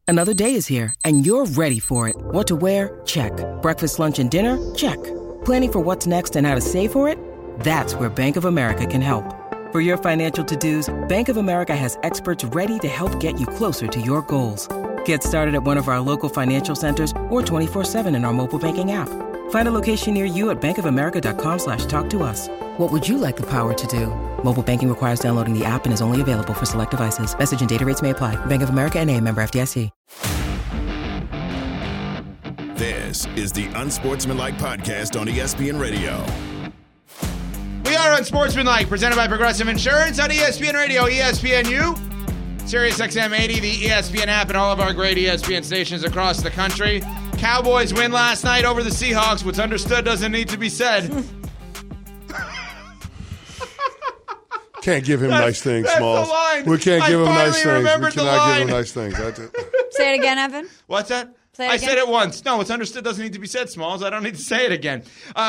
Another day is here, and you're ready for it. What to wear? Check. Breakfast, lunch, and dinner? Check. Planning for what's next and how to save for it? That's where Bank of America can help. For your financial to-dos, Bank of America has experts ready to help get you closer to your goals. Get started at one of our local financial centers or 24/7 in our mobile banking app. Find a location near you at bankofamerica.com/talktous. What would you like the power to do? Mobile banking requires downloading the app and is only available for select devices. Message and data rates may apply. Bank of America N.A., member FDIC. This is the Unsportsmanlike Podcast on ESPN Radio. We are Unsportsmanlike, presented by Progressive Insurance on ESPN Radio, ESPNU, Sirius XM 80, the ESPN app, and all of our great ESPN stations across the country. Cowboys win last night over the Seahawks. What's understood doesn't need to be said. Can't give him nice things, that's Smalls. the line. We can't give him nice things. We remembered the cannot give him line. nice things. Say it again, Evan. What's that? Say it I again. said it once. No, what's understood doesn't need to be said, Smalls. I don't need to say it again.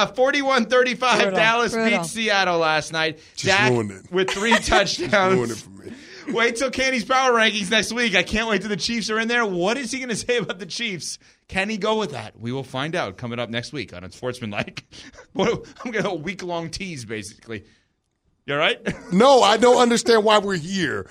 41-35, Dallas beat Seattle last night. Dak ruined it. with 3 touchdowns. Ruined it for me. Wait till Candy's power rankings next week. I can't wait till the Chiefs are in there. What is he going to say about the Chiefs? Can he go with that? We will find out coming up next week on Unsportsmanlike. I'm going to have a week-long tease, basically. You all right? No, I don't understand why we're here.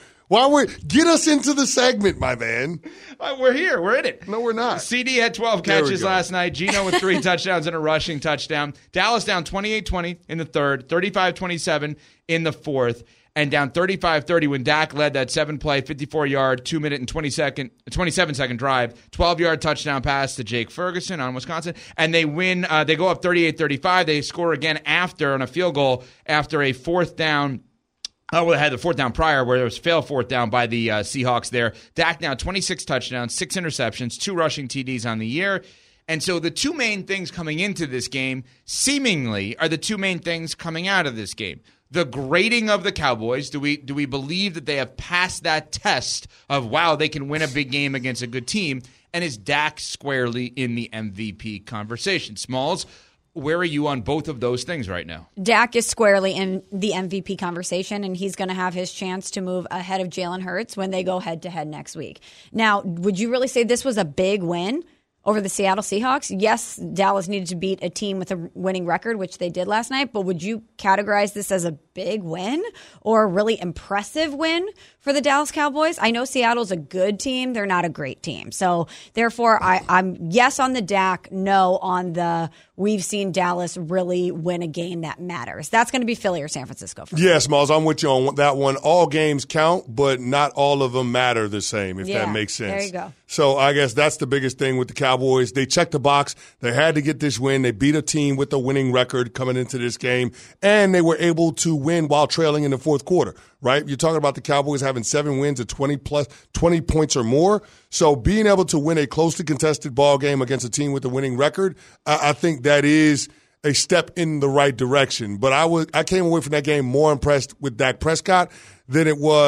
Get us into the segment, my man. We're here. We're in it. No, we're not. CD had 12 catches last night. Geno with 3 touchdowns and a rushing touchdown. Dallas down 28-20 in the third, 35-27 in the fourth, and down 35-30 when Dak led that 7-play, 54-yard, 2-minute and 27-second drive, 12-yard touchdown pass to Jake Ferguson on Wisconsin. And they win. They go up 38-35. They score again on a field goal after a fourth down. They had the fourth down prior where there was failed fourth down by the Seahawks there. Dak now 26 touchdowns, 6 interceptions, 2 rushing TDs on the year. And so the two main things coming into this game seemingly are the two main things coming out of this game. The grading of the Cowboys. Do we believe that they have passed that test of, wow, they can win a big game against a good team? And is Dak squarely in the MVP conversation? Smalls, where are you on both of those things right now? Dak is squarely in the MVP conversation, and he's going to have his chance to move ahead of Jalen Hurts when they go head-to-head next week. Now, would you really say this was a big win over the Seattle Seahawks? Yes, Dallas needed to beat a team with a winning record, which they did last night, but would you categorize this as a big win or a really impressive win for the Dallas Cowboys? I know Seattle's a good team. They're not a great team. So, therefore, I'm yes on the Dak, no on the we've seen Dallas really win a game that matters. That's going to be Philly or San Francisco. Yes, Miles, I'm with you on that one. All games count, but not all of them matter the same, if that makes sense. There you go. So I guess that's the biggest thing with the Cowboys. They checked the box. They had to get this win. They beat a team with a winning record coming into this game, and they were able to win while trailing in the fourth quarter, right? You're talking about the Cowboys having 7 wins of 20 points or more. So being able to win a closely contested ball game against a team with a winning record, I think that is a step in the right direction. But I came away from that game more impressed with Dak Prescott than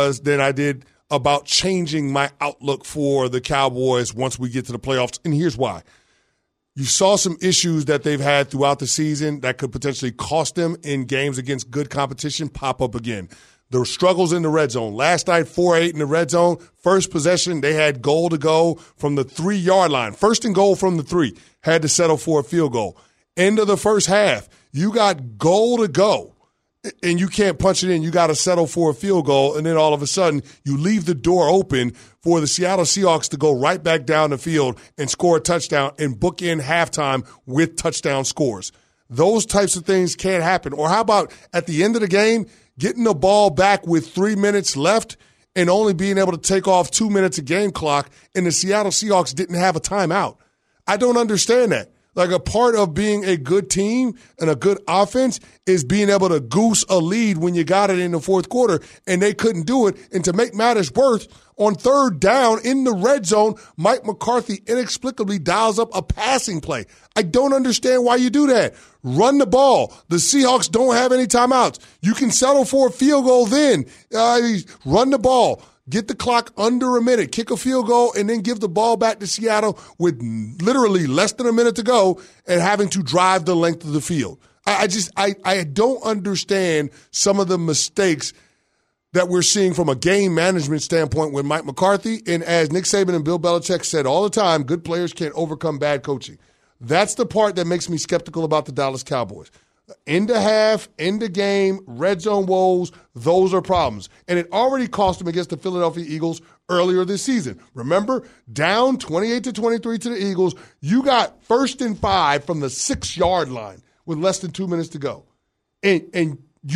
I did about changing my outlook for the Cowboys once we get to the playoffs. And here's why. You saw some issues that they've had throughout the season that could potentially cost them in games against good competition pop up again. The struggles in the red zone. Last night, 4-8 in the red zone. First possession, they had goal to go from the 3-yard line. First and goal from the 3. Had to settle for a field goal. End of the first half, you got goal to go, and you can't punch it in. You got to settle for a field goal, and then all of a sudden, you leave the door open for the Seattle Seahawks to go right back down the field and score a touchdown and book in halftime with touchdown scores. Those types of things can't happen. Or how about at the end of the game, getting the ball back with 3 minutes left and only being able to take off 2 minutes of game clock, and the Seattle Seahawks didn't have a timeout? I don't understand that. Like, a part of being a good team and a good offense is being able to goose a lead when you got it in the fourth quarter, and they couldn't do it. And to make matters worse, on third down in the red zone, Mike McCarthy inexplicably dials up a passing play. I don't understand why you do that. Run the ball. The Seahawks don't have any timeouts. You can settle for a field goal then. Run the ball. Get the clock under a minute, kick a field goal, and then give the ball back to Seattle with literally less than a minute to go and having to drive the length of the field. I don't understand some of the mistakes that we're seeing from a game management standpoint with Mike McCarthy. And as Nick Saban and Bill Belichick said all the time, good players can't overcome bad coaching. That's the part that makes me skeptical about the Dallas Cowboys. End of half, end of game, red zone woes, those are problems. And it already cost them against the Philadelphia Eagles earlier this season. Remember, down 28-23 to the Eagles, you got 1st and 5 from the 6-yard line with less than 2 minutes to go. And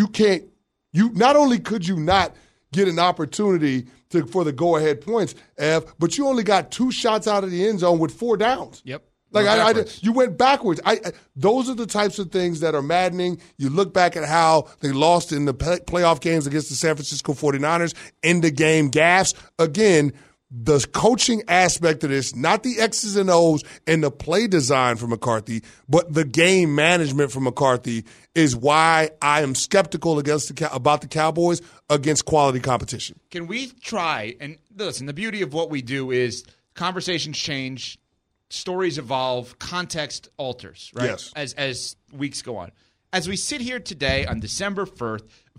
you not only could you not get an opportunity for the go-ahead points, but you only got 2 shots out of the end zone with 4 downs. Yep. You went backwards. Those are the types of things that are maddening. You look back at how they lost in the playoff games against the San Francisco 49ers, end-of-game gaffes. Again, the coaching aspect of this, not the X's and O's and the play design from McCarthy, but the game management from McCarthy is why I am skeptical about the Cowboys against quality competition. Can we try, and listen, the beauty of what we do is conversations change, stories evolve, context alters, right? Yes. As weeks go on. As we sit here today on December 1st,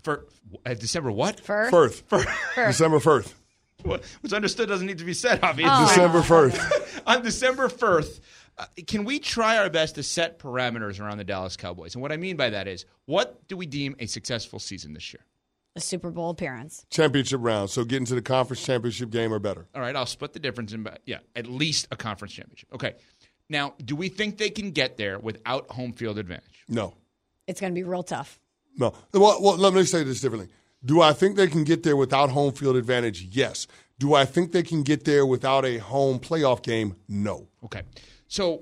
December what? Firth. December 1st. What's understood doesn't need to be said, obviously. December 1st. On December 1st, can we try our best to set parameters around the Dallas Cowboys? And what I mean by that is, what do we deem a successful season this year? A Super Bowl appearance. Championship round. So getting to the conference championship game or better. All right, I'll split the difference at least a conference championship. Okay. Now, do we think they can get there without home field advantage? No. It's going to be real tough. No. Well, let me say this differently. Do I think they can get there without home field advantage? Yes. Do I think they can get there without a home playoff game? No. Okay. So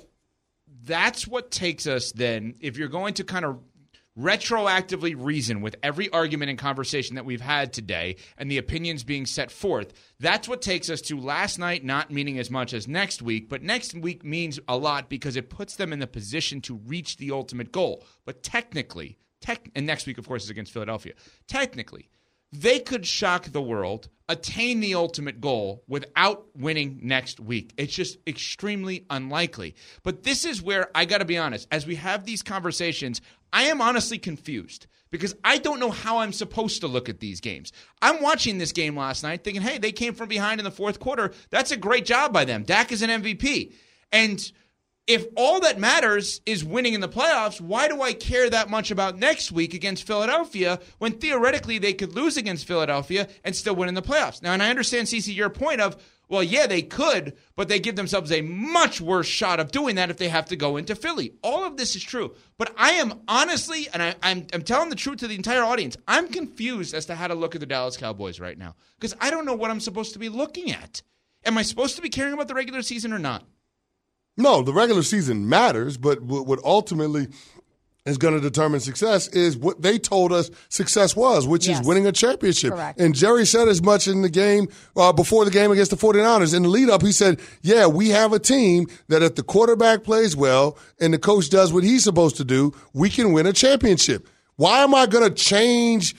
that's what takes us then, if you're going to kind of retroactively reason with every argument and conversation that we've had today and the opinions being set forth, that's what takes us to last night not meaning as much as next week, but next week means a lot because it puts them in the position to reach the ultimate goal. But technically, and next week, of course, is against Philadelphia, technically, they could shock the world, attain the ultimate goal without winning next week. It's just extremely unlikely. But this is where I got to be honest. As we have these conversations, I am honestly confused because I don't know how I'm supposed to look at these games. I'm watching this game last night thinking, hey, they came from behind in the fourth quarter. That's a great job by them. Dak is an MVP. And if all that matters is winning in the playoffs, why do I care that much about next week against Philadelphia when theoretically they could lose against Philadelphia and still win in the playoffs? Now, and I understand, CeCe, your point of, well, yeah, they could, but they give themselves a much worse shot of doing that if they have to go into Philly. All of this is true. But I am honestly, and I'm telling the truth to the entire audience, I'm confused as to how to look at the Dallas Cowboys right now because I don't know what I'm supposed to be looking at. Am I supposed to be caring about the regular season or not? No, the regular season matters, but what ultimately is going to determine success is what they told us success was, which is winning a championship. Correct. And Jerry said as much in the game before the game against the 49ers. In the lead-up, he said, yeah, we have a team that if the quarterback plays well and the coach does what he's supposed to do, we can win a championship. Why am I going to change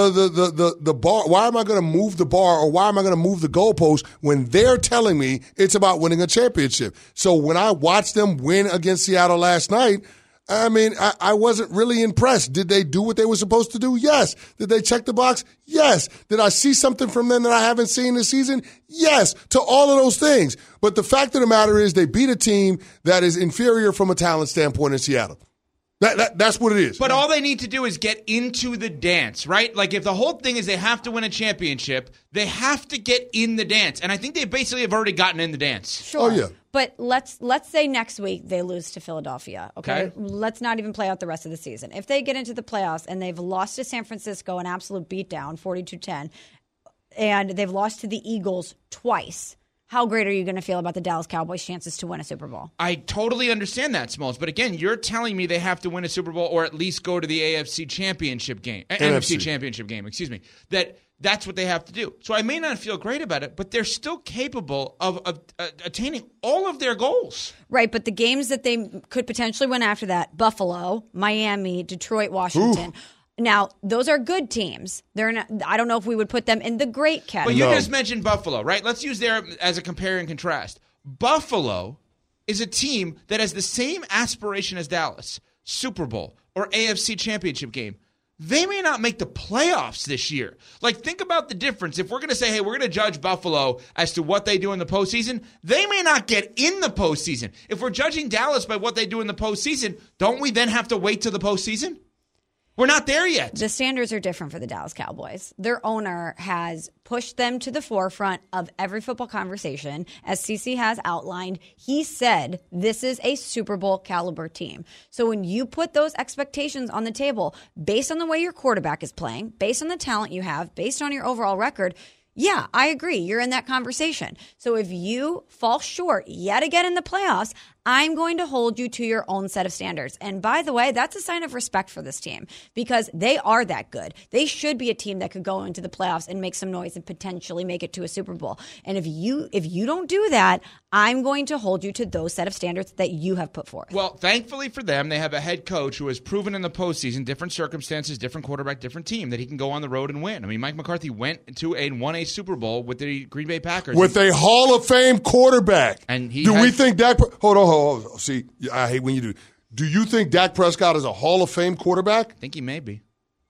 the bar? Why am I going to move the bar or why am I going to move the goalpost when they're telling me it's about winning a championship? So when I watched them win against Seattle last night, I mean, I wasn't really impressed. Did they do what they were supposed to do? Yes. Did they check the box? Yes. Did I see something from them that I haven't seen this season? Yes, to all of those things. But the fact of the matter is they beat a team that is inferior from a talent standpoint in Seattle. That's what it is. But all they need to do is get into the dance, right? Like if the whole thing is they have to win a championship, they have to get in the dance. And I think they basically have already gotten in the dance. Sure. Oh, yeah. But let's say next week they lose to Philadelphia, okay? Let's not even play out the rest of the season. If they get into the playoffs and they've lost to San Francisco, an absolute beatdown, 42-10, and they've lost to the Eagles twice, how great are you going to feel about the Dallas Cowboys' chances to win a Super Bowl? I totally understand that, Smalls. But again, you're telling me they have to win a Super Bowl or at least go to the NFC Championship game. NFC Championship game, excuse me. That's what they have to do. So I may not feel great about it, but they're still capable of attaining all of their goals. Right, but the games that they could potentially win after that, Buffalo, Miami, Detroit, Washington. Ooh. Now, those are good teams. They're not, I don't know if we would put them in the great category. But you just mentioned Buffalo, right? Let's use there as a compare and contrast. Buffalo is a team that has the same aspiration as Dallas, Super Bowl or AFC Championship game. they may not make the playoffs this year. Like, think about the difference. If we're going to say, hey, we're going to judge Buffalo as to what they do in the postseason, they may not get in the postseason. If we're judging Dallas by what they do in the postseason, don't we then have to wait till the postseason? We're not there yet. The standards are different for the Dallas Cowboys. Their owner has pushed them to the forefront of every football conversation. As CeCe has outlined, he said this is a Super Bowl caliber team. So when you put those expectations on the table, based on the way your quarterback is playing, based on the talent you have, based on your overall record, yeah, I agree. You're in that conversation. So if you fall short yet again in the playoffs, I'm going to hold you to your own set of standards. And by the way, that's a sign of respect for this team because they are that good. They should be a team that could go into the playoffs and make some noise and potentially make it to a Super Bowl. And if you don't do that, I'm going to hold you to those set of standards that you have put forth. Well, thankfully for them, they have a head coach who has proven in the postseason, different circumstances, different quarterback, different team, that he can go on the road and win. I mean, Mike McCarthy went to and won a Super Bowl with the Green Bay Packers. With a Hall of Fame quarterback. And we think Dak... Hold on. See, I hate when you do. Do you think Dak Prescott is a Hall of Fame quarterback? I think he may be.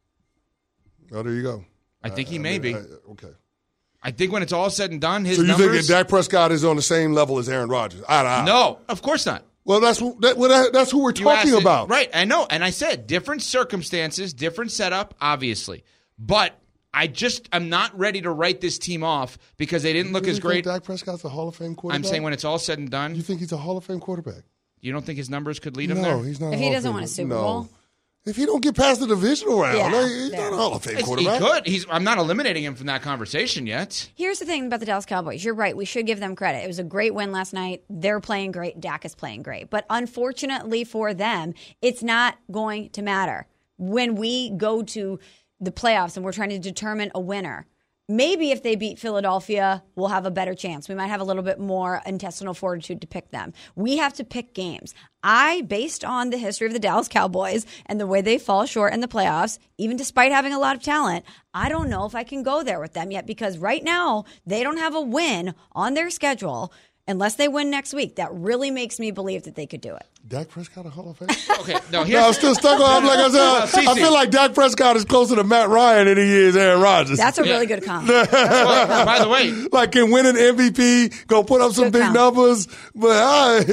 Oh, there you go. I think he may be. Okay. I think when it's all said and done, his numbers... So you think that Dak Prescott is on the same level as Aaron Rodgers? No, of course not. Well, that's who we're talking about. Right, I know. And I said different circumstances, different setup, obviously. But I'm not ready to write this team off because they didn't look as great. Dak Prescott's a Hall of Fame quarterback? I'm saying when it's all said and done. You think he's a Hall of Fame quarterback? You don't think his numbers could lead him there? No, he's not. If he doesn't win a Super Bowl. If he don't get past the divisional round, he's not a Hall of Fame quarterback. He could. I'm not eliminating him from that conversation yet. Here's the thing about the Dallas Cowboys. You're right. We should give them credit. It was a great win last night. They're playing great. Dak is playing great. But unfortunately for them, it's not going to matter. When we go to the playoffs and we're trying to determine a winner, maybe if they beat Philadelphia, we'll have a better chance. We might have a little bit more intestinal fortitude to pick them. We have to pick games. Based on the history of the Dallas Cowboys and the way they fall short in the playoffs, even despite having a lot of talent, I don't know if I can go there with them yet because right now they don't have a win on their schedule unless they win next week. That really makes me believe that they could do it. Dak Prescott a Hall of Fame? Okay, no, I'm still stuck on. Like I said, I feel like Dak Prescott is closer to Matt Ryan than he is Aaron Rodgers. That's a really good comp. By the way, like can win an MVP, go put up some big numbers, but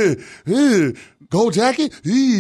go Jackie.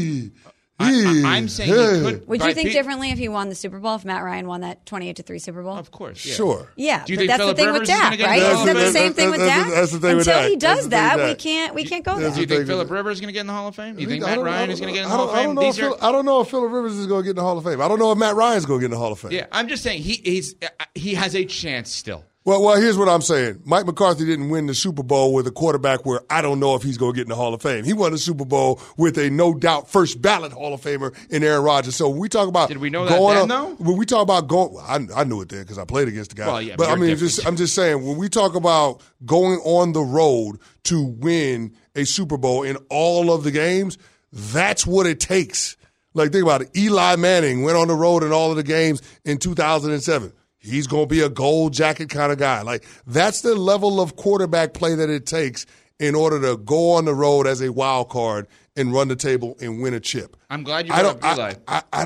I'm saying he could. Would you think differently if he won the Super Bowl? If Matt Ryan won that 28-3 Super Bowl? Of course, yeah. Sure. Yeah, do you but think that's Phillip the thing Rivers with Dak, right? Isn't that the same thing with Dak? That's the thing with Dak. Until he does that, we can't go there. Do you think Phillip Rivers is going to get in the Hall of Fame? Do you think Matt Ryan is going to get in the Hall of Fame? I don't know if Phillip Rivers is going to get in the Hall of Fame. I don't know if Matt Ryan is going to get in the Hall of Fame. Yeah, I'm just saying he has a chance still. Well, here's what I'm saying. Mike McCarthy didn't win the Super Bowl with a quarterback where I don't know if he's going to get in the Hall of Fame. He won the Super Bowl with a no-doubt first-ballot Hall of Famer in Aaron Rodgers. So when we talk about did we know that then, though? When we talk about going, I knew it then because I played against the guy. Well, yeah, but I mean, I'm just saying when we talk about going on the road to win a Super Bowl in all of the games, that's what it takes. Like think about it. Eli Manning went on the road in all of the games in 2007. He's going to be a gold jacket kind of guy. Like, that's the level of quarterback play that it takes in order to go on the road as a wild card and run the table and win a chip. I'm glad you brought up Eli.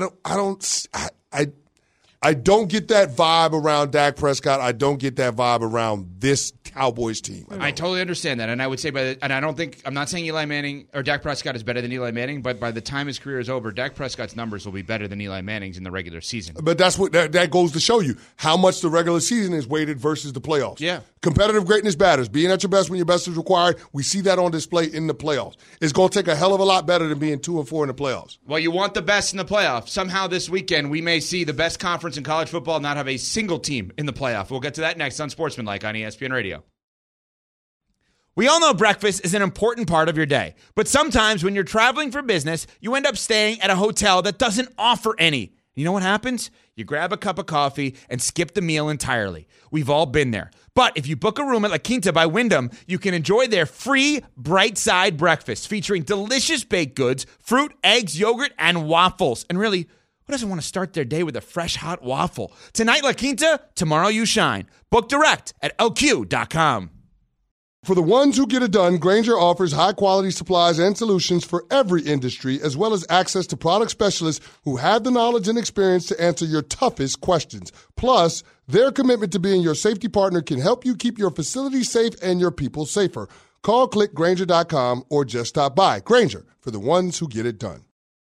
I don't get that vibe around Dak Prescott. I don't get that vibe around this Cowboys team. I totally understand that, and I would say I'm not saying Eli Manning or Dak Prescott is better than Eli Manning, but by the time his career is over, Dak Prescott's numbers will be better than Eli Manning's in the regular season. But that's what that goes to show you how much the regular season is weighted versus the playoffs. Yeah. Competitive greatness matters. Being at your best when your best is required. We see that on display in the playoffs. It's going to take a hell of a lot better than being 2-4 in the playoffs. Well, you want the best in the playoffs. Somehow this weekend we may see the best conference in college football not have a single team in the playoff. We'll get to that next on Sportsmanlike on ESPN Radio. We all know breakfast is an important part of your day, but sometimes when you're traveling for business, you end up staying at a hotel that doesn't offer any. You know what happens? You grab a cup of coffee and skip the meal entirely. We've all been there. But if you book a room at La Quinta by Wyndham, you can enjoy their free Bright Side breakfast featuring delicious baked goods, fruit, eggs, yogurt, and waffles. And really, who doesn't want to start their day with a fresh, hot waffle? Tonight, La Quinta, tomorrow you shine. Book direct at LQ.com. For the ones who get it done, Grainger offers high-quality supplies and solutions for every industry, as well as access to product specialists who have the knowledge and experience to answer your toughest questions. Plus, their commitment to being your safety partner can help you keep your facility safe and your people safer. Call, click Grainger.com, or just stop by. Grainger, for the ones who get it done.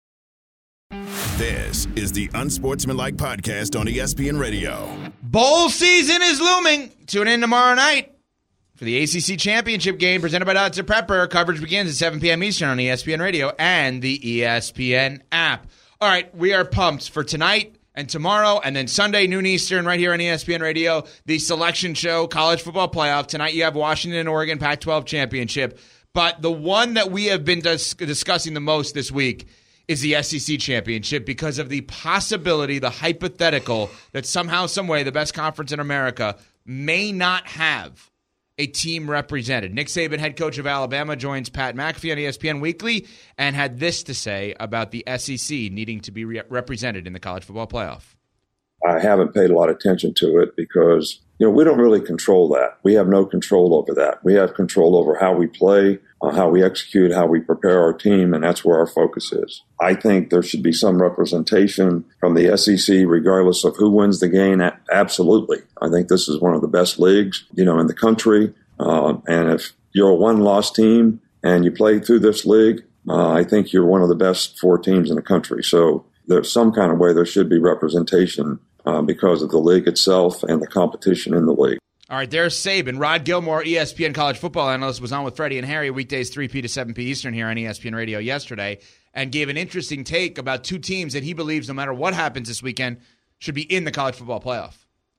This is the Unsportsmanlike Podcast on ESPN Radio. Bowl season is looming. Tune in tomorrow night for the ACC Championship game presented by Dr. Pepper. Coverage begins at 7 p.m. Eastern on ESPN Radio and the ESPN app. All right, we are pumped for tonight and tomorrow and then Sunday, noon Eastern, right here on ESPN Radio, the selection show, college football playoff. Tonight you have Washington and Oregon Pac-12 Championship. But the one that we have been discussing the most this week is the SEC Championship because of the possibility, the hypothetical, that somehow, some way, the best conference in America may not have a team represented. Nick Saban, head coach of Alabama, joins Pat McAfee on ESPN Weekly and had this to say about the SEC needing to be represented in the college football playoff. I haven't paid a lot of attention to it because, we don't really control that. We have no control over that. We have control over how we play, how we execute, how we prepare our team, and that's where our focus is. I think there should be some representation from the SEC regardless of who wins the game. Absolutely. I think this is one of the best leagues, in the country. And if you're a one-loss team and you play through this league, I think you're one of the best 4 teams in the country. So there's some kind of way there should be representation because of the league itself and the competition in the league. All right, there's Saban. Rod Gilmore, ESPN college football analyst, was on with Freddie and Harry weekdays 3P to 7P Eastern here on ESPN Radio yesterday and gave an interesting take about 2 teams that he believes, no matter what happens this weekend, should be in the college football playoff.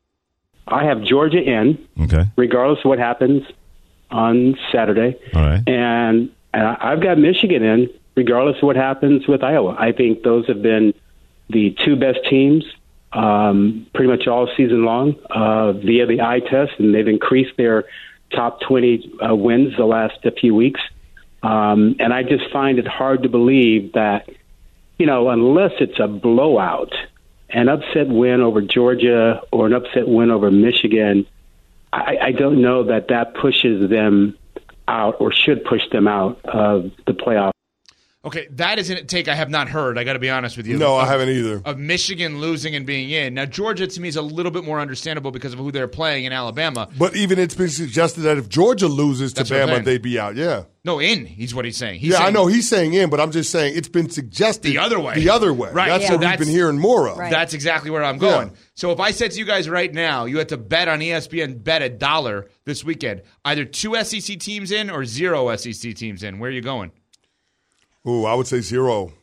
I have Georgia in, regardless of what happens on Saturday. All right. And I've got Michigan in, regardless of what happens with Iowa. I think those have been the 2 best teams pretty much all season long via the eye test, and they've increased their top 20 wins the last few weeks. And I just find it hard to believe that, unless it's a blowout, an upset win over Georgia or an upset win over Michigan, I don't know that pushes them out or should push them out of the playoff. Okay, that is a take I have not heard, I got to be honest with you. No, I haven't either. Of Michigan losing and being in. Now, Georgia, to me, is a little bit more understandable because of who they're playing in Alabama. But even it's been suggested that if Georgia loses to Bama, they'd be out, yeah. No, in, he's what he's saying. I know he's saying in, but I'm just saying it's been suggested. The other way. Right. That's what we've been hearing more of. Right. That's exactly where I'm going. Yeah. So if I said to you guys right now, you had to bet on ESPN, bet $1 this weekend, either 2 SEC teams in or 0 SEC teams in, where are you going? Ooh, I would say 0.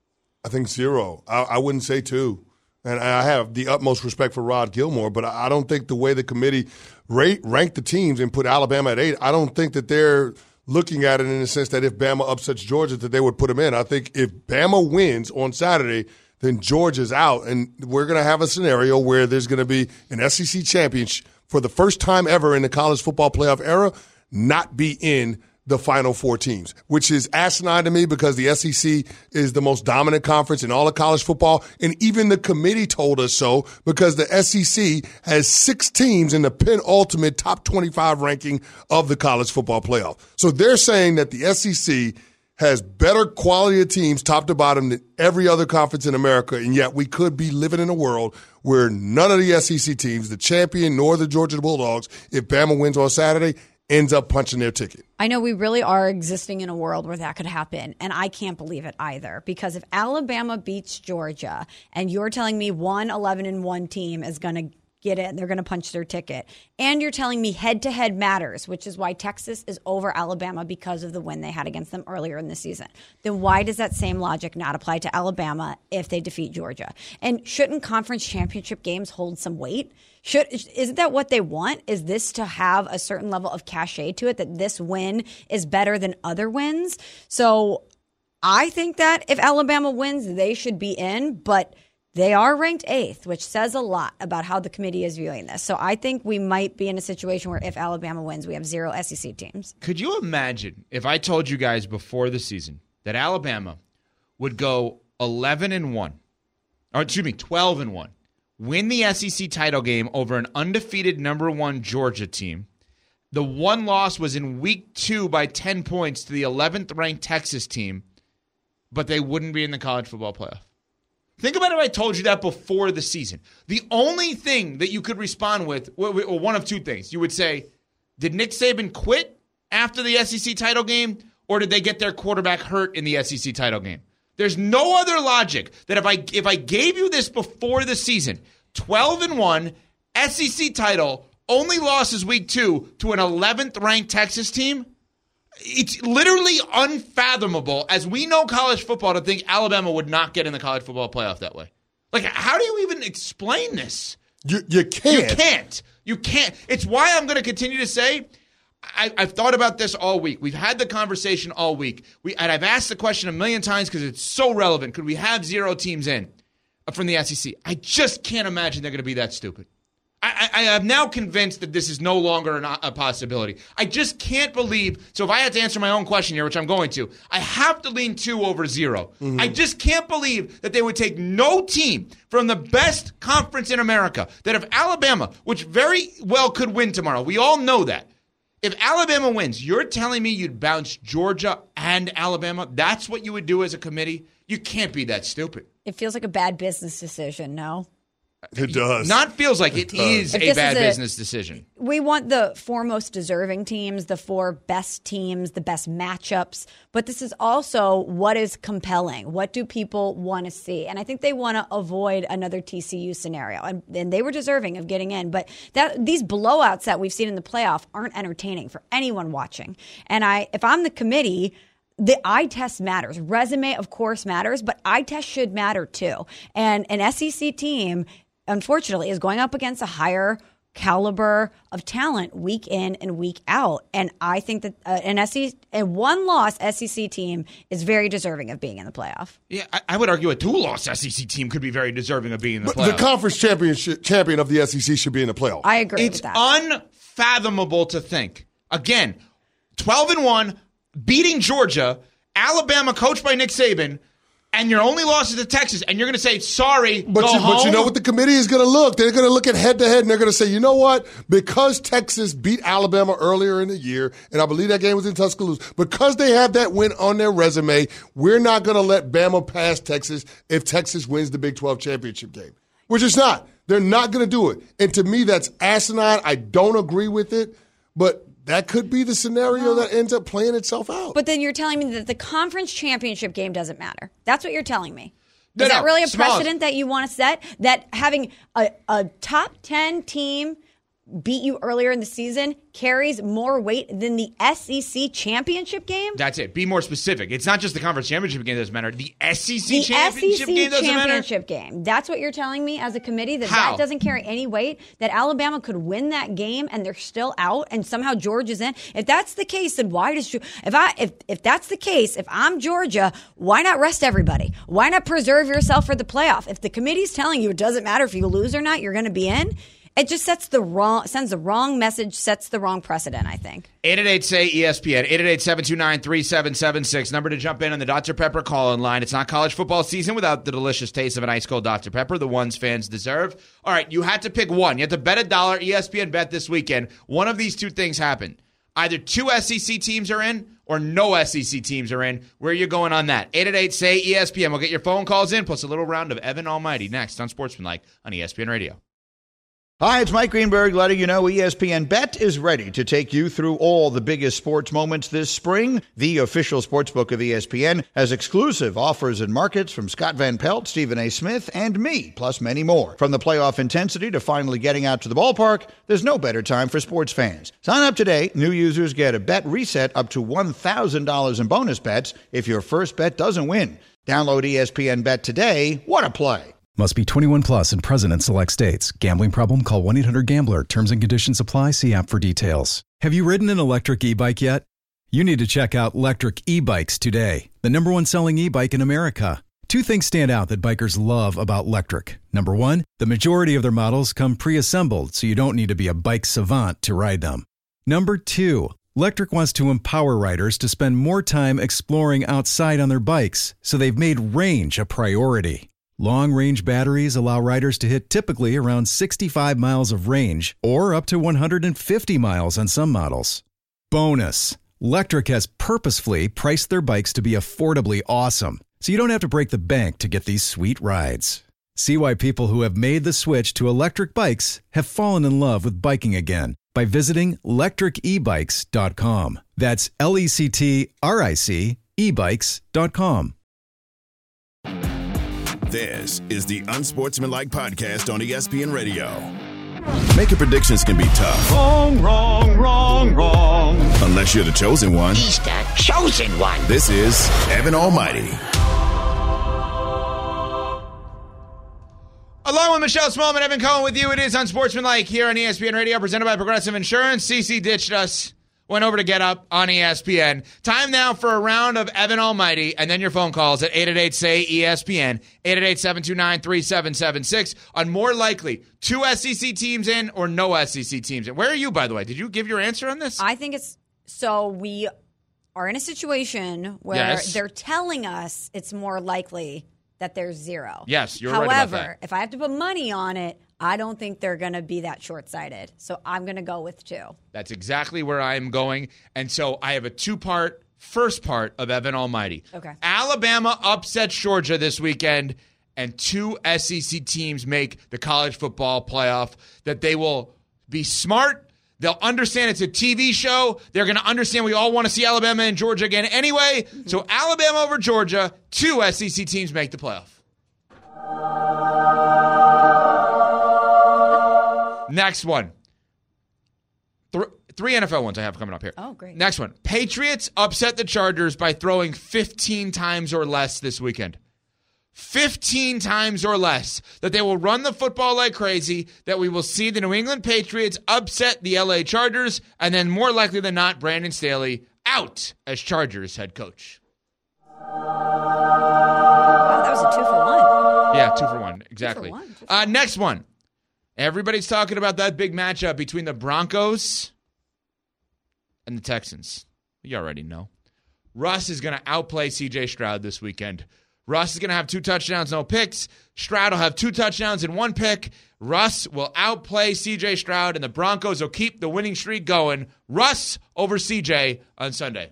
I think 0. I wouldn't say 2. And I have the utmost respect for Rod Gilmore, but I don't think the way the committee ranked the teams and put Alabama at 8, I don't think that they're looking at it in the sense that if Bama upsets Georgia, that they would put them in. I think if Bama wins on Saturday, then Georgia's out. And we're going to have a scenario where there's going to be an SEC championship for the first time ever in the college football playoff era not be in the final 4 teams, which is asinine to me because the SEC is the most dominant conference in all of college football. And even the committee told us so because the SEC has 6 teams in the penultimate top 25 ranking of the college football playoff. So they're saying that the SEC has better quality of teams top to bottom than every other conference in America. And yet we could be living in a world where none of the SEC teams, the champion nor the Georgia Bulldogs, if Bama wins on Saturday, ends up punching their ticket. I know we really are existing in a world where that could happen, and I can't believe it either. Because if Alabama beats Georgia, and you're telling me one 11-1 team is going to get it, they're going to punch their ticket, and you're telling me head-to-head matters, which is why Texas is over Alabama because of the win they had against them earlier in the season, then why does that same logic not apply to Alabama if they defeat Georgia? And shouldn't conference championship games hold some weight? Isn't that what they want? Is this to have a certain level of cachet to it, that this win is better than other wins? So I think that if Alabama wins, they should be in, but they are ranked 8th, which says a lot about how the committee is viewing this. So I think we might be in a situation where if Alabama wins, we have 0 SEC teams. Could you imagine if I told you guys before the season that Alabama would go 11-1, or 12-1, win the SEC title game over an undefeated number 1 Georgia team, The one loss was in week 2 by 10 points to the 11th ranked Texas team, but they wouldn't be in the college football playoff. Think about if I told you that before the season. The only thing that you could respond with, or one of two things. You would say, did Nick Saban quit after the SEC title game, or did they get their quarterback hurt in the SEC title game? There's no other logic that if I gave you this before the season, 12-1, SEC title, only losses week 2 to an 11th ranked Texas team, it's literally unfathomable, as we know college football, to think Alabama would not get in the college football playoff that way. Like, how do you even explain this? You can't. You can't. It's why I'm going to continue to say, I've thought about this all week. We've had the conversation all week. And I've asked the question a million times because it's so relevant. Could we have 0 teams in from the SEC? I just can't imagine they're going to be that stupid. I am now convinced that this is no longer a possibility. I just can't believe. So if I had to answer my own question here, which I'm going to, I have to lean 2 over 0. Mm-hmm. I just can't believe that they would take no team from the best conference in America. That if Alabama, which very well could win tomorrow, we all know that. If Alabama wins, you're telling me you'd bounce Georgia and Alabama? That's what you would do as a committee? You can't be that stupid. It feels like a bad business decision, no? It does. Not feels like it is a bad business decision. We want the 4 most deserving teams, the 4 best teams, the best matchups. But this is also what is compelling. What do people want to see? And I think they want to avoid another TCU scenario. And they were deserving of getting in. But these blowouts that we've seen in the playoff aren't entertaining for anyone watching. And if I'm the committee, the eye test matters. Resume, of course, matters. But eye test should matter, too. And an SEC team, unfortunately, is going up against a higher caliber of talent week in and week out. And I think that a one-loss SEC team is very deserving of being in the playoff. Yeah, I would argue a 2-loss SEC team could be very deserving of being in the playoff. The conference champion of the SEC should be in the playoff. I agree with that. It's unfathomable to think. Again, 12-1, beating Georgia, Alabama coached by Nick Saban, and your only loss is to Texas, and you're going to say, sorry, go home? But you know what the committee is going to look? They're going to look at head-to-head, and they're going to say, you know what? Because Texas beat Alabama earlier in the year, and I believe that game was in Tuscaloosa, because they have that win on their resume, we're not going to let Bama pass Texas if Texas wins the Big 12 championship game. Which is not. They're not going to do it. And to me, that's asinine. I don't agree with it, but that could be the scenario that ends up playing itself out. But then you're telling me that the conference championship game doesn't matter. That's what you're telling me. Is that really a precedent that you want to set? That having a top 10 team beat you earlier in the season carries more weight than the SEC championship game? That's it. Be more specific. It's not just the conference championship game that doesn't matter. The SEC championship game doesn't matter? Championship game. That's what you're telling me as a committee, that doesn't carry any weight, that Alabama could win that game and they're still out and somehow Georgia's in? If that's the case, then why does if that's the case, if I'm Georgia, why not rest everybody? Why not preserve yourself for the playoff? If the committee's telling you it doesn't matter if you lose or not, you're going to be in, it just sends the wrong message, sets the wrong precedent, I think. 888-SAY-ESPN, 888-729-3776. Number to jump in on the Dr. Pepper call-in line. It's not college football season without the delicious taste of an ice-cold Dr. Pepper, the ones fans deserve. All right, you had to pick one. You had to bet $1, ESPN bet this weekend. One of these two things happened. Either 2 SEC teams are in or no SEC teams are in. Where are you going on that? 888-SAY-ESPN. We'll get your phone calls in, plus a little round of Evan Almighty next on Sportsmanlike on ESPN Radio. Hi, it's Mike Greenberg letting you know ESPN Bet is ready to take you through all the biggest sports moments this spring. The official sportsbook of ESPN has exclusive offers and markets from Scott Van Pelt, Stephen A. Smith, and me, plus many more. From the playoff intensity to finally getting out to the ballpark, there's no better time for sports fans. Sign up today. New users get a bet reset up to $1,000 in bonus bets if your first bet doesn't win. Download ESPN Bet today. What a play. Must be 21 plus and present in select states. Gambling problem? Call 1-800-GAMBLER. Terms and conditions apply. See app for details. Have you ridden an electric e-bike yet? You need to check out Electric E-Bikes today, the #1 selling e-bike in America. 2 things stand out that bikers love about Electric. Number 1, the majority of their models come pre-assembled, so you don't need to be a bike savant to ride them. Number 2, Electric wants to empower riders to spend more time exploring outside on their bikes, so they've made range a priority. Long-range batteries allow riders to hit typically around 65 miles of range or up to 150 miles on some models. Bonus, Lectric has purposefully priced their bikes to be affordably awesome, so you don't have to break the bank to get these sweet rides. See why people who have made the switch to electric bikes have fallen in love with biking again by visiting lectricebikes.com. That's LECTRIC ebikes.com. This is the Unsportsmanlike Podcast on ESPN Radio. Making predictions can be tough. Wrong. Unless you're the chosen one. He's the chosen one. This is Evan Almighty. Along with Michelle Smallman, Evan Cohen with you. It is Unsportsmanlike here on ESPN Radio, presented by Progressive Insurance. CC ditched us. Went over to Get Up on ESPN. Time now for a round of Evan Almighty, and then your phone calls at 888-SAY-ESPN, 888-729-3776, on more likely 2 SEC teams in or no SEC teams in. Where are you, by the way? Did you give your answer on this? I think it's – so we are in a situation where they're telling us it's more likely that there's 0. Yes, you're right about that. However, if I have to put money on it, I don't think they're going to be that short-sighted. So I'm going to go with 2. That's exactly where I'm going. And so I have a 2-part, first part of Evan Almighty. Okay. Alabama upsets Georgia this weekend, and 2 SEC teams make the college football playoff. That they will be smart. They'll understand it's a TV show. They're going to understand we all want to see Alabama and Georgia again anyway. Mm-hmm. So Alabama over Georgia, 2 SEC teams make the playoff. Next one. 3 NFL ones I have coming up here. Oh, great. Next one. Patriots upset the Chargers by throwing 15 times or less this weekend. 15 times or less. That they will run the football like crazy, that we will see the New England Patriots upset the LA Chargers, and then more likely than not, Brandon Staley out as Chargers head coach. Wow, that was a 2-for-1. Yeah, 2-for-1. Exactly. 2-for-1. Next one. Everybody's talking about that big matchup between the Broncos and the Texans. You already know. Russ is going to outplay C.J. Stroud this weekend. Russ is going to have 2 touchdowns, no picks. Stroud will have 2 touchdowns and 1 pick. Russ will outplay C.J. Stroud, and the Broncos will keep the winning streak going. Russ over C.J. on Sunday.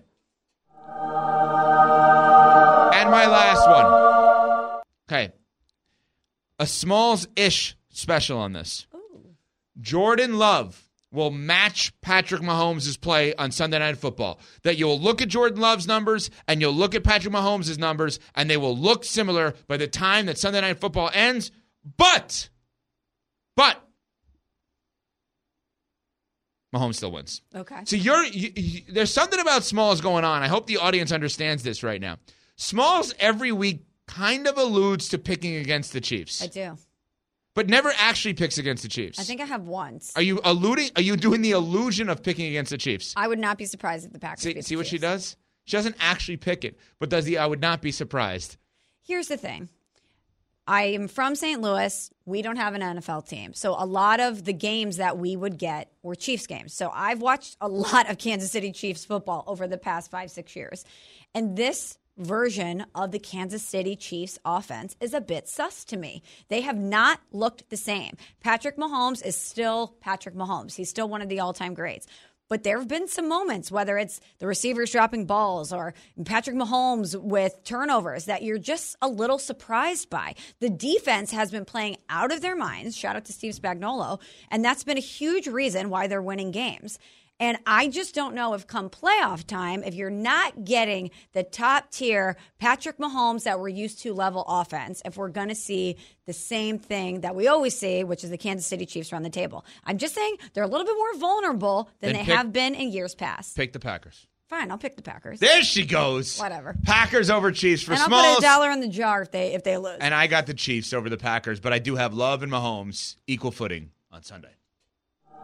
And my last one. Okay. A Smalls-ish special on this. Ooh. Jordan Love will match Patrick Mahomes' play on Sunday Night Football. That you'll look at Jordan Love's numbers and you'll look at Patrick Mahomes' numbers, and they will look similar by the time that Sunday Night Football ends. But Mahomes still wins. Okay. So there's something about Smalls going on. I hope the audience understands this right now. Smalls every week kind of alludes to picking against the Chiefs. I do. But never actually picks against the Chiefs. I think I have once. Are you doing the illusion of picking against the Chiefs? I would not be surprised if the Packers beat the See what Chiefs. she does? She doesn't actually pick it, but does I would not be surprised. Here's the thing. I am from St. Louis. We don't have an NFL team. So a lot of the games that we would get were Chiefs games. So I've watched a lot of Kansas City Chiefs football over the past 5-6 years. And this version of the Kansas City Chiefs offense is a bit sus to me. They have not looked the same. Patrick Mahomes is still Patrick Mahomes. He's still one of the all-time greats. But there have been some moments, whether it's the receivers dropping balls or Patrick Mahomes with turnovers, that you're just a little surprised by. The defense has been playing out of their minds. Shout out to Steve Spagnuolo. And that's been a huge reason why they're winning games. And I just don't know if come playoff time, if you're not getting the top tier Patrick Mahomes that we're used to level offense, if we're going to see the same thing that we always see, which is the Kansas City Chiefs run the table. I'm just saying they're a little bit more vulnerable than they have been in years past. Pick the Packers. Fine, I'll pick the Packers. There she goes. Whatever. Packers over Chiefs for Smalls. And Smalls. I'll put $1 in the jar if they lose. And I got the Chiefs over the Packers, but I do have Love and Mahomes equal footing on Sunday.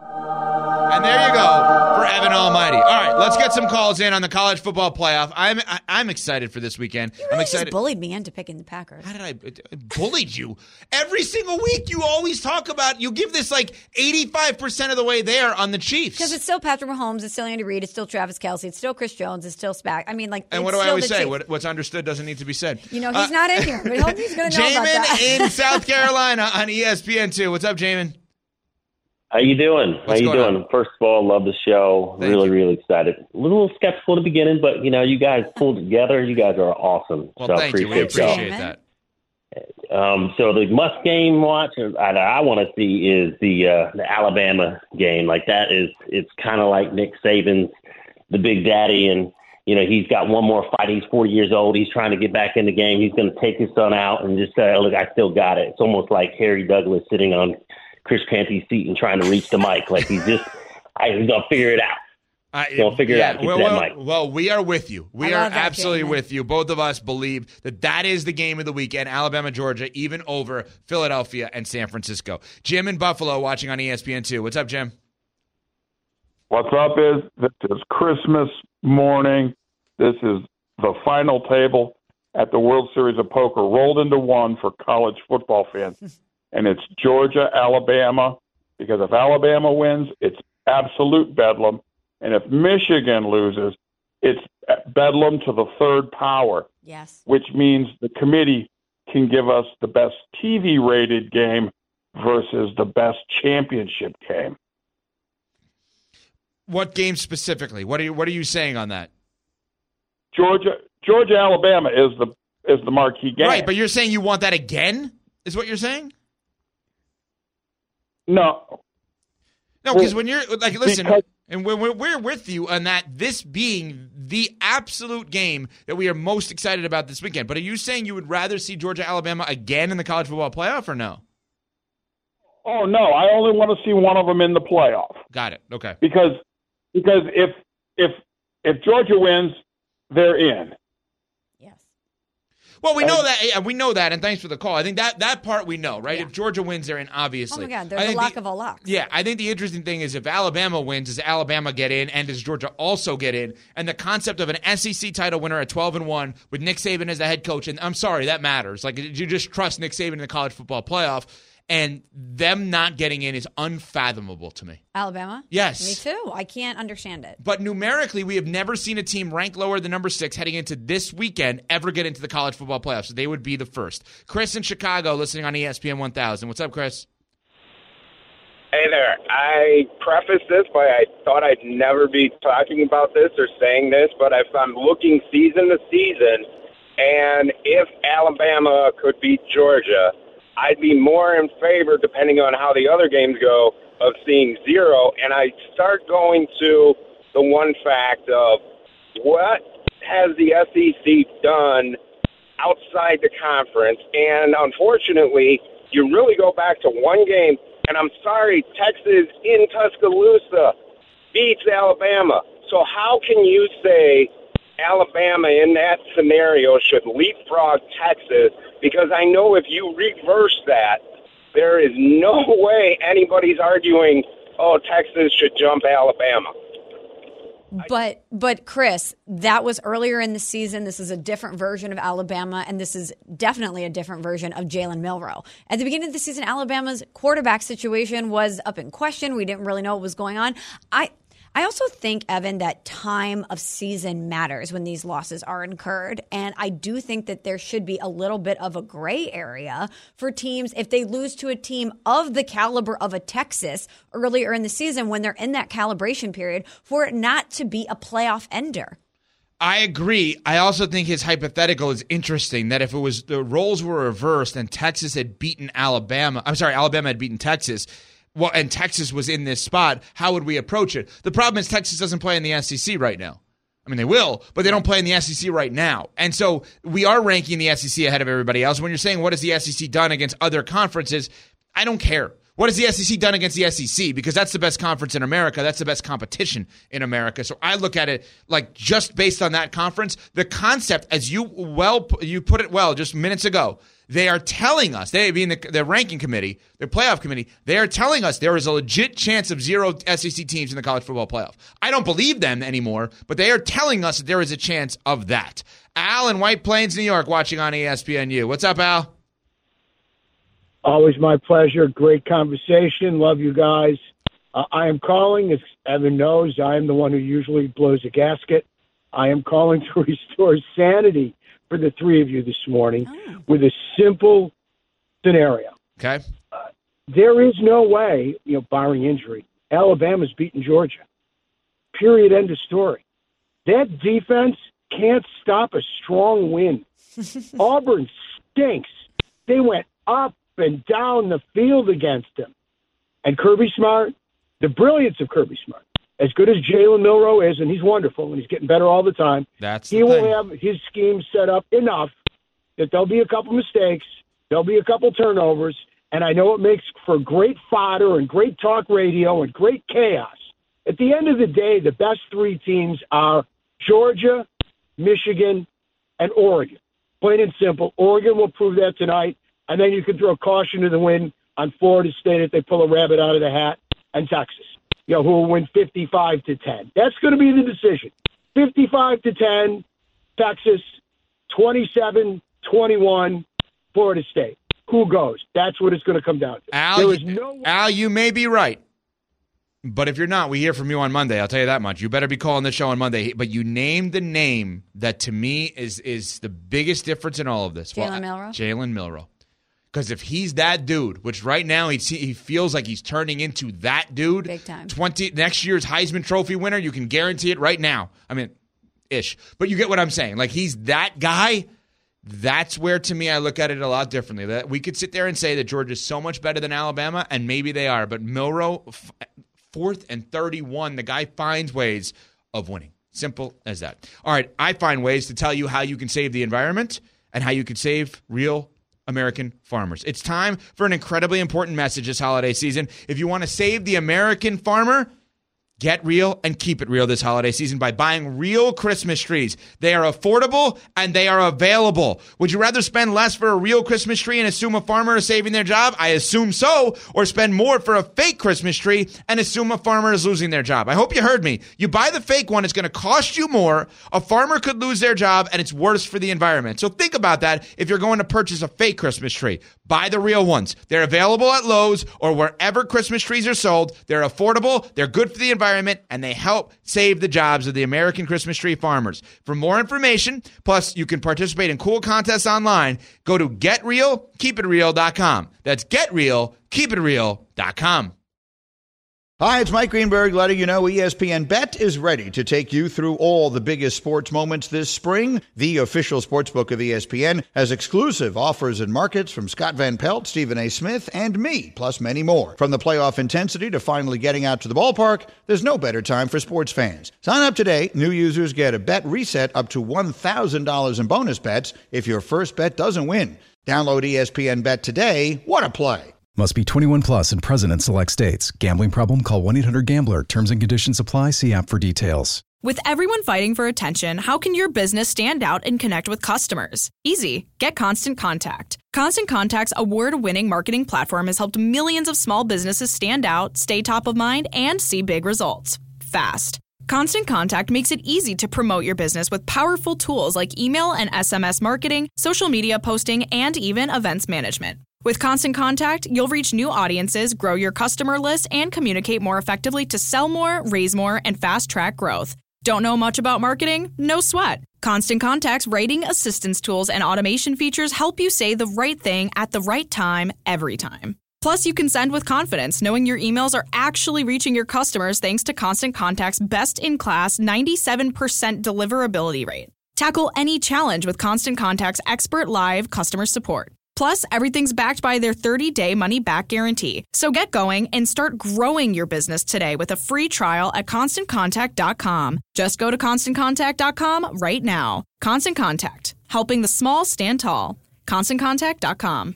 And there you go for Evan Almighty. All right, let's get some calls in on the college football playoff. I'm excited for this weekend. You really I'm excited. just bullied me into picking the Packers. How did I bullied you? Every single week you always talk about, you give this like 85% of the way there on the Chiefs. Because it's still Patrick Mahomes, it's still Andy Reid, it's still Travis Kelce, it's still Chris Jones, it's still Spack. I mean, like, and what do I always say? What's understood doesn't need to be said. You know, he's not in here, but he's going to know about that. Jamin in South Carolina on ESPN2. What's up, Jamin? How you doing? First of all, love the show. Really excited. A little skeptical at the beginning, but you guys pulled together. You guys are awesome. Well, so thank you. We appreciate that. So the must game watch I want to see is the Alabama game. Like that is, it's kind of like Nick Saban's the big daddy, and he's got one more fight. He's 40 years old. He's trying to get back in the game. He's going to take his son out and just say, "Look, I still got it." It's almost like Harry Douglas sitting on Chris Canty's seat and trying to reach the mic. Like he's going to figure it out. He's going to figure it out. Well, we are with you. We are absolutely with you. Both of us believe that is the game of the weekend, Alabama, Georgia, even over Philadelphia and San Francisco. Jim in Buffalo watching on ESPN2. What's up, Jim? What's up this is Christmas morning. This is the final table at the World Series of Poker rolled into one for college football fans. And it's Georgia, Alabama, because if Alabama wins, it's absolute bedlam. And if Michigan loses, it's bedlam to the third power. Yes. Which means the committee can give us the best TV-rated game versus the best championship game. What game specifically? What are you saying on that? Georgia, Alabama is the marquee game. Right, but you're saying you want that again? Is what you're saying? No, because when you're like, listen, and we're with you on that. This being the absolute game that we are most excited about this weekend. But are you saying you would rather see Georgia, Alabama again in the college football playoff, or no? Oh no, I only want to see one of them in the playoff. Got it. Okay. Because if Georgia wins, they're in. Well, we know that, and thanks for the call. I think that part we know, right? Yeah. If Georgia wins, they're in, obviously. Oh, my God, they're the lock of all locks. Yeah, I think the interesting thing is if Alabama wins, does Alabama get in, and does Georgia also get in? And the concept of an SEC title winner at 12-1 with Nick Saban as the head coach, and I'm sorry, that matters. Like, you just trust Nick Saban in the college football playoff, and them not getting in is unfathomable to me. Alabama? Yes. Me too. I can't understand it. But numerically, we have never seen a team ranked lower than number 6 heading into this weekend ever get into the college football playoffs. So they would be the first. Chris in Chicago listening on ESPN 1000. What's up, Chris? Hey there. I prefaced this by I thought I'd never be talking about this or saying this, but if I'm looking season to season, and if Alabama could beat Georgia, I'd be more in favor, depending on how the other games go, of seeing 0. And I start going to the one fact of what has the SEC done outside the conference. And unfortunately, you really go back to one game, and I'm sorry, Texas in Tuscaloosa beats Alabama. So how can you say Alabama in that scenario should leapfrog Texas? Because I know if you reverse that, there is no way anybody's arguing, oh, Texas should jump Alabama. But Chris, that was earlier in the season. This is a different version of Alabama, and this is definitely a different version of Jalen Milroe. At the beginning of the season, Alabama's quarterback situation was up in question. We didn't really know what was going on. I also think, Evan, that time of season matters when these losses are incurred. And I do think that there should be a little bit of a gray area for teams if they lose to a team of the caliber of a Texas earlier in the season when they're in that calibration period for it not to be a playoff ender. I agree. I also think his hypothetical is interesting that if it was the roles were reversed and Texas had beaten Alabama had beaten Texas, well, and Texas was in this spot, how would we approach it? The problem is Texas doesn't play in the SEC right now. I mean, they will, but they don't play in the SEC right now. And so we are ranking the SEC ahead of everybody else. When you're saying what has the SEC done against other conferences, I don't care. What has the SEC done against the SEC? Because that's the best conference in America. That's the best competition in America. So I look at it like just based on that conference, the concept, as you put it well just minutes ago, They are telling us, they being the ranking committee, the playoff committee, they are telling us there is a legit chance of 0 SEC teams in the college football playoff. I don't believe them anymore, but they are telling us that there is a chance of that. Al in White Plains, New York, watching on ESPNU. What's up, Al? Always my pleasure. Great conversation. Love you guys. I am calling, as Evan knows, I am the one who usually blows a gasket. I am calling to restore sanity for the three of you this morning with a simple scenario. Okay. There is no way, barring injury, Alabama's beating Georgia. Period. End of story. That defense can't stop a strong win. Auburn stinks. They went up and down the field against him. And Kirby Smart, the brilliance of Kirby Smart, as good as Jalen Milroe is, and he's wonderful, and he's getting better all the time, he will have his scheme set up enough that there'll be a couple mistakes, there'll be a couple turnovers, and I know it makes for great fodder and great talk radio and great chaos. At the end of the day, the best three teams are Georgia, Michigan, and Oregon. Plain and simple. Oregon will prove that tonight, and then you can throw caution to the wind on Florida State if they pull a rabbit out of the hat, and Texas, who will win 55-10. That's going to be the decision. 55-10, Texas, 27-21, Florida State. Who goes? That's what it's going to come down to. Al, you may be right. But if you're not, we hear from you on Monday. I'll tell you that much. You better be calling the show on Monday. But you named the name that, to me, is the biggest difference in all of this. Jalen Milroe? Jalen Milroe. Because if he's that dude, which right now he feels like he's turning into that dude. Big time. Next year's Heisman Trophy winner, you can guarantee it right now. I mean, ish. But you get what I'm saying. Like, he's that guy. That's where, to me, I look at it a lot differently. That we could sit there and say that Georgia's so much better than Alabama, and maybe they are. But Milroe, 4th and 31, the guy finds ways of winning. Simple as that. All right, I find ways to tell you how you can save the environment and how you can save real American farmers. It's time for an incredibly important message this holiday season. If you want to save the American farmer, get real and keep it real this holiday season by buying real Christmas trees. They are affordable and they are available. Would you rather spend less for a real Christmas tree and assume a farmer is saving their job? I assume so. Or spend more for a fake Christmas tree and assume a farmer is losing their job? I hope you heard me. You buy the fake one, it's going to cost you more. A farmer could lose their job and it's worse for the environment. So think about that if you're going to purchase a fake Christmas tree. Buy the real ones. They're available at Lowe's or wherever Christmas trees are sold. They're affordable, they're good for the environment, and they help save the jobs of the American Christmas tree farmers. For more information, plus you can participate in cool contests online, go to GetRealKeepItReal.com. That's GetRealKeepItReal.com. Hi, it's Mike Greenberg letting you know ESPN Bet is ready to take you through all the biggest sports moments this spring. The official sportsbook of ESPN has exclusive offers and markets from Scott Van Pelt, Stephen A. Smith, and me, plus many more. From the playoff intensity to finally getting out to the ballpark, there's no better time for sports fans. Sign up today. New users get a bet reset up to $1,000 in bonus bets if your first bet doesn't win. Download ESPN Bet today. What a play. Must be 21 plus and present in select states. Gambling problem? Call 1-800-GAMBLER. Terms and conditions apply. See app for details. With everyone fighting for attention, how can your business stand out and connect with customers? Easy. Get Constant Contact. Constant Contact's award-winning marketing platform has helped millions of small businesses stand out, stay top of mind, and see big results fast. Constant Contact makes it easy to promote your business with powerful tools like email and SMS marketing, social media posting, and even events management. With Constant Contact, you'll reach new audiences, grow your customer list, and communicate more effectively to sell more, raise more, and fast-track growth. Don't know much about marketing? No sweat. Constant Contact's writing assistance tools and automation features help you say the right thing at the right time, every time. Plus, you can send with confidence, knowing your emails are actually reaching your customers thanks to Constant Contact's best-in-class 97% deliverability rate. Tackle any challenge with Constant Contact's expert live customer support. Plus, everything's backed by their 30-day money-back guarantee. So get going and start growing your business today with a free trial at ConstantContact.com. Just go to ConstantContact.com right now. Constant Contact, helping the small stand tall. ConstantContact.com.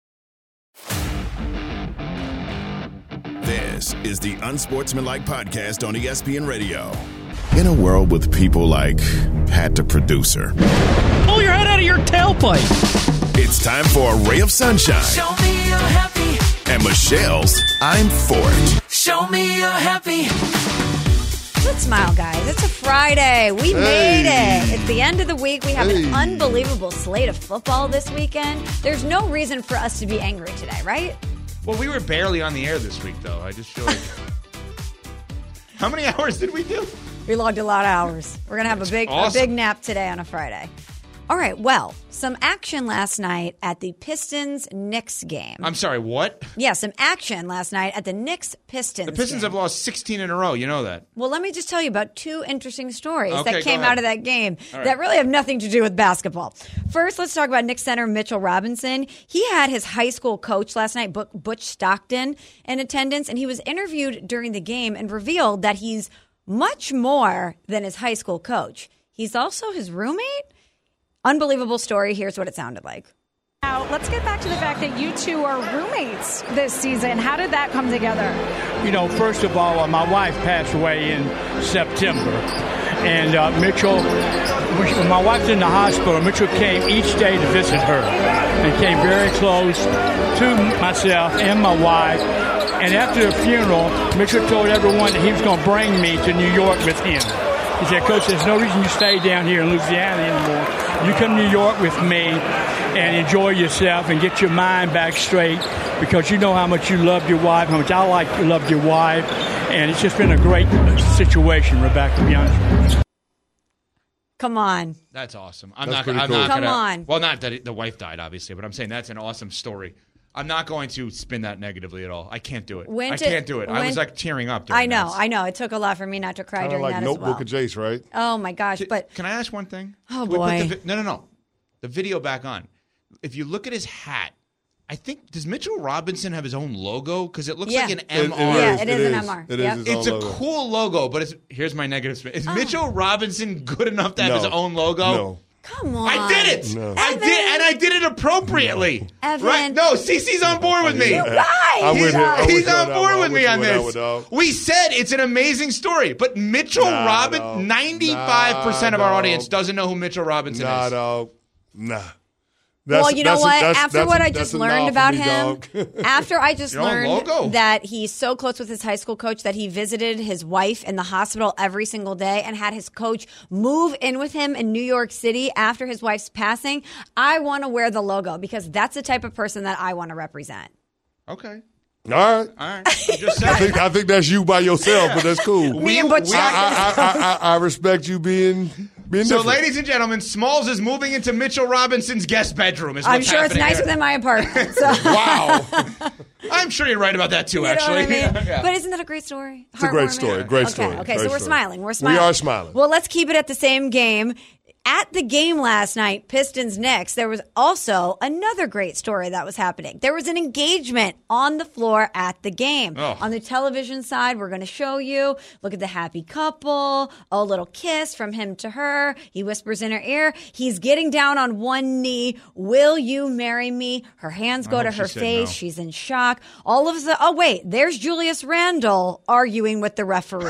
This is the Unsportsmanlike Podcast on ESPN Radio. In a world with people like Pat the producer. Pull your head out of your tailpipe. It's time for a ray of sunshine. Show me you're happy. And Michelle's I'm for it. Show me you're happy. Good smile, guys. It's a Friday. We made it. It's the end of the week. We have an unbelievable slate of football this weekend. There's no reason for us to be angry today, right? Well, we were barely on the air this week, though. I just feel like... How many hours did we do? We logged a lot of hours. We're going to have a big nap today on a Friday. All right, well, some action last night at the Pistons-Knicks game. I'm sorry, what? Yeah, some action last night at the Knicks-Pistons The Pistons game. have lost 16 in a row. You know that. Well, let me just tell you about two interesting stories Okay, that came out of that game that really have nothing to do with basketball. First, let's talk about Knicks center Mitchell Robinson. He had his high school coach last night, Butch Stockton, in attendance, and he was interviewed during the game and revealed that he's much more than his high school coach. He's also his roommate? Unbelievable story. Here's what it sounded like. Now, let's get back to the fact that you two are roommates this season. How did that come together? You know, first of all, my wife passed away in September. And Mitchell, when my wife's in the hospital, Mitchell came each day to visit her and came very close to myself and my wife. And after the funeral, Mitchell told everyone that he was going to bring me to New York with him. He said, Coach, there's no reason you stay down here in Louisiana anymore. You come to New York with me and enjoy yourself and get your mind back straight because you know how much you loved your wife, how much I loved your wife. And it's just been a great situation, Rebecca, to be honest with you. Come on. That's awesome. Come on. Well, not that the wife died, obviously, but I'm saying that's an awesome story. I'm not going to spin that negatively at all. I can't do it. I can't do it. I was like tearing up. I know. It took a lot for me not to cry during that as well. Notebook of Jace, right? Oh, my gosh. But can I ask one thing? Oh, boy. No. The video back on. If you look at his hat, I think, does Mitchell Robinson have his own logo? Because it looks like an MR. It is an MR. It's a cool logo, but here's my negative spin. Is Mitchell Robinson good enough to have his own logo? No. Come on. I did it. No. I did it appropriately. Evan. Right? No, Cece's on board with me. You guys. He's on board with me on this. We said it's an amazing story, but Mitchell Robinson, 95% of our audience doesn't know who Mitchell Robinson is. Nah. Well, you know what? After what I just learned about him, after I just learned that he's so close with his high school coach that he visited his wife in the hospital every single day and had his coach move in with him in New York City after his wife's passing, I want to wear the logo because that's the type of person that I want to represent. Okay. All right. I'm just saying. I think that's you by yourself, but that's cool. I respect you being so, different. ladies and gentlemen, Smalls is moving into Mitchell Robinson's guest bedroom. I'm sure it's nicer than my apartment. So. Wow. I'm sure you're right about that, too, actually. What I mean? Yeah. But isn't that a great story? It's a great story. Great story. Okay, so we're smiling. We are smiling. Well, let's keep it at the same game. At the game last night, Pistons-Knicks, there was also another great story that was happening. There was an engagement on the floor at the game. Oh. On the television side, we're going to show you. Look at the happy couple. A little kiss from him to her. He whispers in her ear. He's getting down on one knee. Will you marry me? Her hands go to her face. No. She's in shock. All of a sudden, oh, wait, there's Julius Randle arguing with the referee.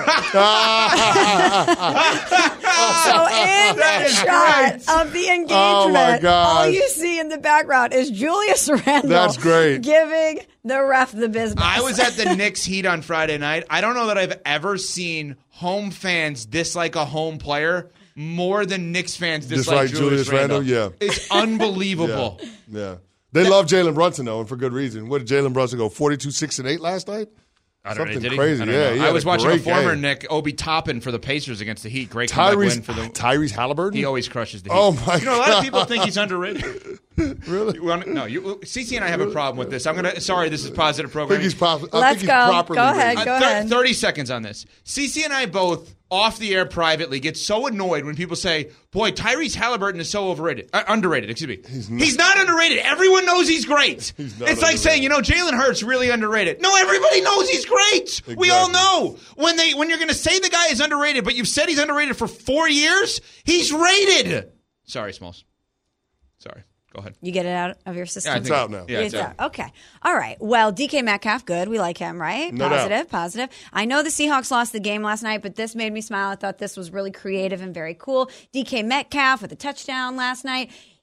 So in that shot of the engagement, all you see in the background is Julius Randle. That's great. Giving the ref the business. I was at the Knicks Heat on Friday night. I don't know that I've ever seen home fans dislike a home player more than Knicks fans dislike Julius Randle. Yeah. It's unbelievable. Yeah. They love Jalen Brunson, though, and for good reason. What did Jalen Brunson go, 42, 6, and 8 last night? I don't Something know. crazy. I was watching a former Nick, Obi Toppin, for the Pacers against the Heat. Great comeback win for them. Tyrese Halliburton? He always crushes the Heat. Oh, my God. You know, a lot of people think he's underrated. Really? No, CC and I have a problem with this. Sorry, this is positive programming. Let's go. Go ahead. 30 seconds on this. CC and I both, off the air privately, get so annoyed when people say, boy, Tyrese Halliburton is so underrated. Excuse me. He's not underrated. Everyone knows he's great. It's like saying, Jalen Hurts really underrated. No, everybody knows he's great. Exactly. We all know. When you're going to say the guy is underrated, but you've said he's underrated for 4 years, he's rated. Sorry, Smalls. Sorry. Go ahead. You get it out of your system? Yeah, it's out now. Yeah, it's out. Okay. All right. Well, DK Metcalf, good. We like him, right? No doubt. Positive. I know the Seahawks lost the game last night, but this made me smile. I thought this was really creative and very cool. DK Metcalf with a touchdown last night.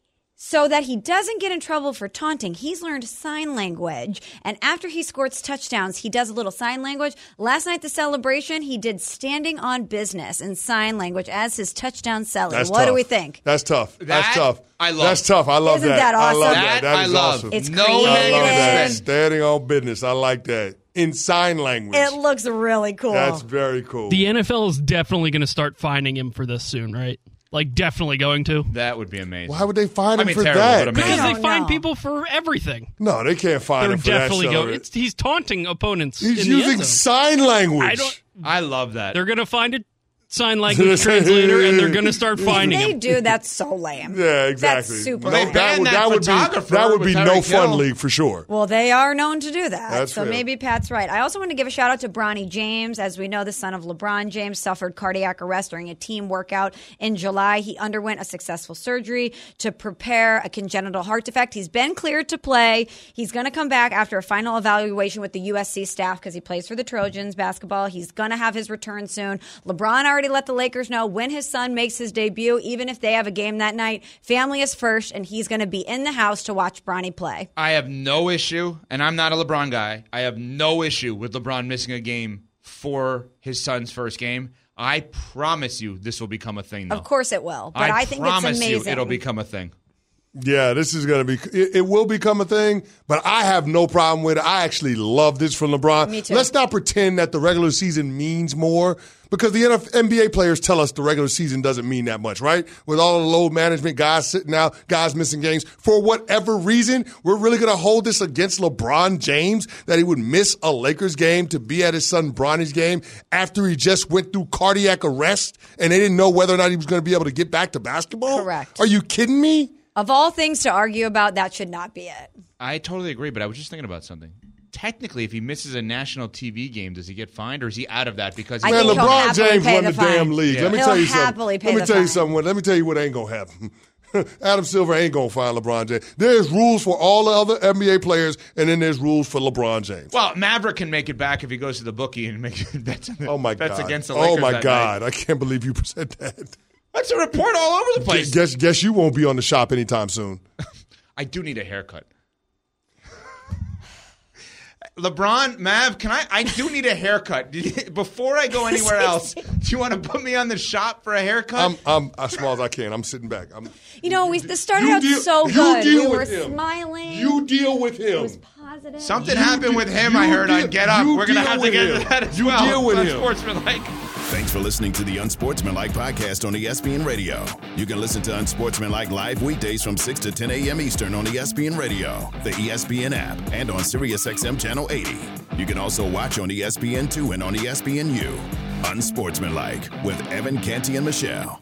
So that he doesn't get in trouble for taunting, he's learned sign language. And after he scores touchdowns, he does a little sign language. Last night, the celebration, he did standing on business in sign language as his touchdown celly. What do we think? That's tough. That's tough. I love. That's tough. I love Isn't that. that awesome? I love that. That is awesome. It's no creative. I love that. Standing on business. I like that. In sign language. It looks really cool. That's very cool. The NFL is definitely going to start fining him for this soon, right? Like, definitely going to. That would be amazing. Why would they fine him for terrible, that? but Because amazing. they fine people for everything. No, they can't fine They're him for definitely that. going. He's taunting opponents. He's in the using end zone. sign language. I love that. They're going to find a sign language translator, and they're going to start finding They him. do. That's so lame. Yeah, exactly. That's super No, lame. that would be no fun league for sure. Well, they are known to do that. That's so fair. maybe Pat's right. I also want to give a shout out to Bronny James. As we know, the son of LeBron James suffered cardiac arrest during a team workout in July. He underwent a successful surgery to prepare a congenital heart defect. He's been cleared to play. He's going to come back after a final evaluation with the USC staff because he plays for the Trojans basketball. He's going to have his return soon. LeBron already let the Lakers know when his son makes his debut, even if they have a game that night, family is first, and he's going to be in the house to watch Bronny play. I have no issue, and I'm not a LeBron guy. I have no issue with LeBron missing a game for his son's first game. I promise you this will become a thing, though. Of course it will, but I think it's promise amazing. you it'll become a thing. Yeah, this is going to be – it will become a thing, but I have no problem with it. I actually love this from LeBron. Me too. Let's not pretend that the regular season means more because the NBA players tell us the regular season doesn't mean that much, right? With all the load management, guys sitting out, guys missing games. For whatever reason, we're really going to hold this against LeBron James that he would miss a Lakers game to be at his son Bronny's game after he just went through cardiac arrest and they didn't know whether or not he was going to be able to get back to basketball? Correct. Are you kidding me? Of all things to argue about, that should not be it. I totally agree, but I was just thinking about something. Technically, if he misses a national TV game, does he get fined, or is he out of that because Man, LeBron James won the damn league. Yeah. Let me He'll tell you happily something. pay Let me the tell you fine. something. Let me tell you what ain't gonna happen. Adam Silver ain't gonna fine LeBron James. There's rules for all the other NBA players, and then there's rules for LeBron James. Well, Maverick can make it back if he goes to the bookie and makes bets. Oh my bets God! against the Lakers. Oh my that God! night. I can't believe you said that. That's a report all over the place. Guess you won't be on the shop anytime soon. I do need a haircut. LeBron, Mav, I do need a haircut. Before I go anywhere else, do you want to put me on the shop for a haircut? I'm as small as I can. I'm sitting back. This started out so good. We were smiling. You deal with him. It was positive. Something happened with him, I heard, on Get Up. We're going to have to get to that as You well. deal with him. Unsportsmanlike. Thanks for listening to the Unsportsmanlike podcast on ESPN Radio. You can listen to Unsportsmanlike live weekdays from 6 to 10 a.m. Eastern on ESPN Radio, the ESPN app, and on SiriusXM Channel 80. You can also watch on ESPN2 and on ESPNU. Unsportsmanlike with Evan Canty and Michelle.